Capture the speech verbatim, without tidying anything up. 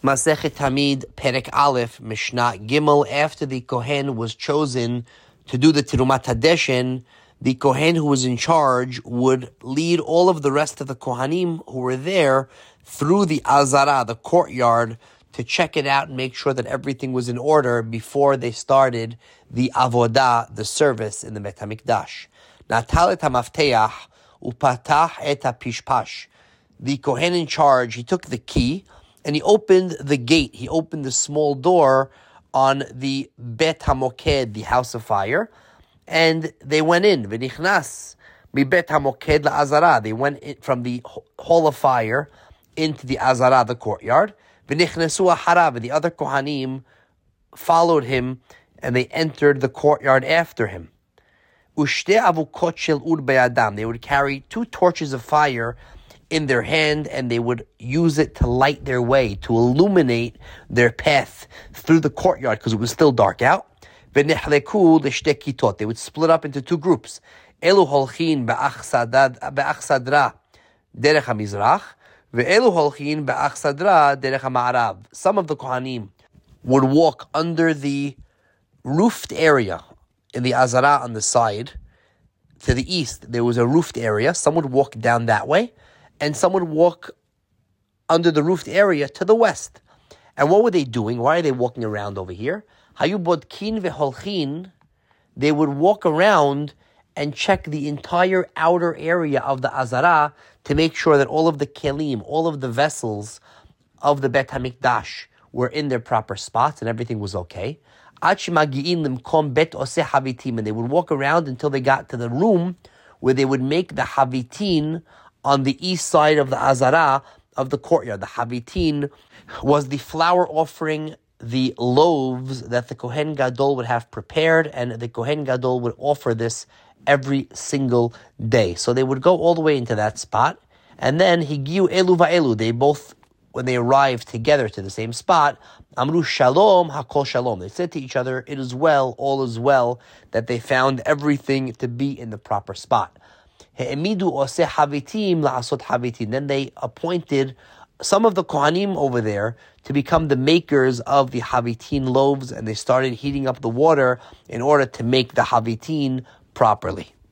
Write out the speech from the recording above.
Masechet Tamid, Perek Aleph, Mishnah Gimel. After the Kohen was chosen to do the Terumat Hadeshen, the Kohen who was in charge would lead all of the rest of the Kohanim who were there through the Azara, the courtyard, to check it out and make sure that everything was in order before they started the Avodah, the service in the Bet HaMikdash. Natal HaMafteach upatach et HaPishpash. The Kohen in charge, he took the key and he opened the gate. He opened the small door on the Bet HaMoked, the house of fire, and they went in. V'nichnas mi Bet HaMoked la'azara. They went in from the hall of fire into the Azara, the courtyard. V'nichnesu aharav. The other Kohanim followed him, and they entered the courtyard after him. Ushte avukot shel ur be'adam. They would carry two torches of fire in their hand, and they would use it to light their way, to illuminate their path through the courtyard, because it was still dark out. V'nechleku l'shte kitot. They would split up into two groups. Elu holchin be'achsadra derech hamizrach, ve'elu holchin be'achsadra derech hama'arav. Some of the Kohanim would walk under the roofed area in the Azara on the side. To the east, there was a roofed area. Some would walk down that way, and some would walk under the roofed area to the west. And what were they doing? Why are they walking around over here? Hayu bodkin veholchin. They would walk around and check the entire outer area of the Azara to make sure that all of the kelim, all of the vessels of the Bet HaMikdash were in their proper spots and everything was okay. And they would walk around until they got to the room where they would make the havitin on the east side of the Azara of the courtyard. The havitin was the flour offering, the loaves that the Kohen Gadol would have prepared, and the Kohen Gadol would offer this every single day. So they would go all the way into that spot, and then higiu elu va'elu. They both, when they arrived together to the same spot, amru shalom hakol shalom. They said to each other, "It is well, all is well," that they found everything to be in the proper spot. He'emidu oseh havitim la'asot havitim. Then they appointed some of the Kohanim over there to become the makers of the havitin loaves, and they started heating up the water in order to make the havitin properly.